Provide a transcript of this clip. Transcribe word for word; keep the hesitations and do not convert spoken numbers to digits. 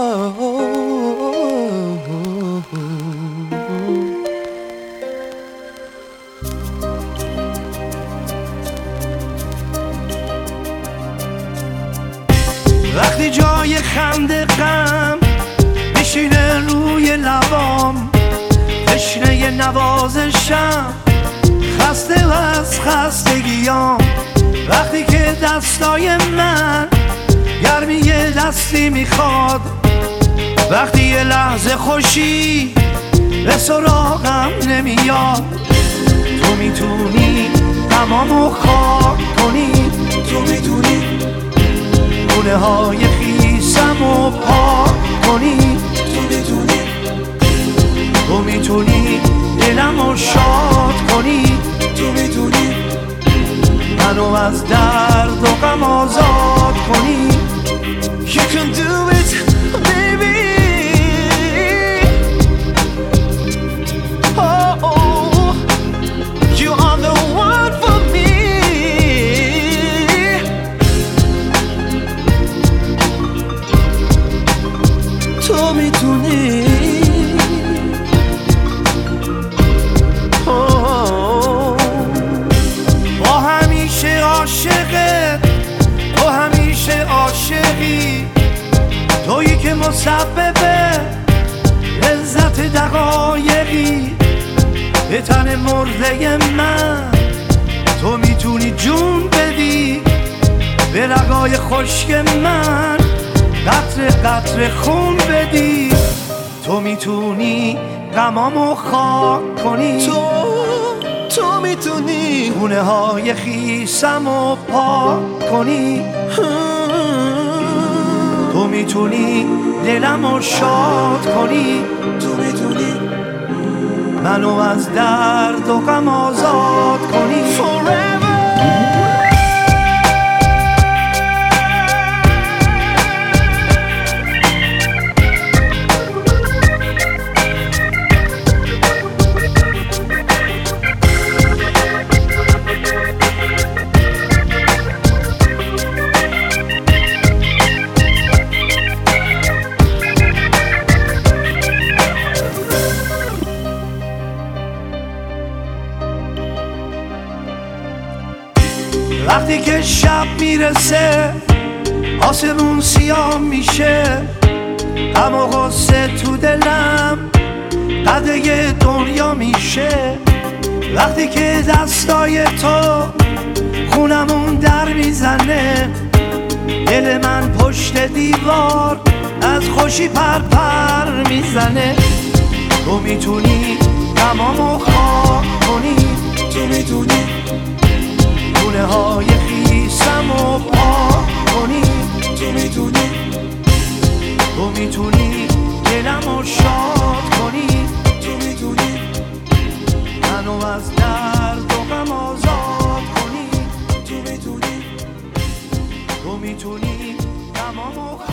وقتی جای خنده غم میشینه روی لبام، تشنه نوازشم، خسته از خستگیام. وقتی که دستای من گرمی دستی میخواد، وقتی یه لحظه خوشی به سراغم نمیاد، تو میتونی غمامو خاک کنی، تو میتونی خونه های خیسمو پاک کنی، تو میتونی تو میتونی دلمو شاد کنی، تو میتونی منو از درد و غم آزاد کنی. You can do it, baby. Oh, oh, you are the one for me. تو میتونی عاشقت، تو همیشه عاشقی، تویی که مسبب لذت دقایقی. به تن مرده من تو میتونی جون بدی، به رگای خشک من قطره قطره خون بدی، تو میتونی غمامو خاک کنی، تو تو میتونی خونه های خیسمو پاک کنی، تو میتونی دلمو شاد کنی، تو میتونی منو از درد و غم آزاد کنی. Forever. وقتی که شب میرسه آسمون سیاه میشه، غم و غصه تو دلم قده دنیا میشه. وقتی که دستای تو خونمون در میزنه، دل من پشت دیوار از خوشی پر پر میزنه، تو میتونی غمامو خاک کنی، تو میتونی خونه های خیسمو پاک کنی، تو میتونی تو میتونی دلمو شاد کنی، تو میتونی منو از درد و غم آزاد کنی، تو میتونی تو میتونی غمامو